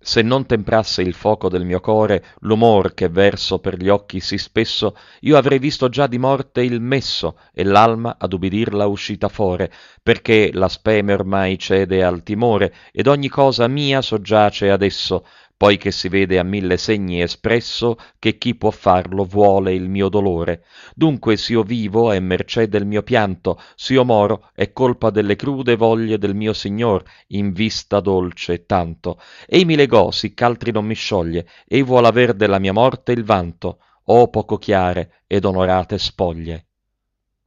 Se non temprasse il foco del mio core, l'umor che verso per gli occhi sì spesso, io avrei visto già di morte il messo, e l'alma ad ubbidirla uscita fore, perché la speme ormai cede al timore, ed ogni cosa mia soggiace adesso, poi che si vede a mille segni espresso che chi può farlo vuole il mio dolore. Dunque s'io vivo è mercé del mio pianto, s'io moro è colpa delle crude voglie del mio Signor, in vista dolce tanto. Ei mi legò sì ch'altri non mi scioglie, ei vuol aver della mia morte il vanto, o poco chiare ed onorate spoglie.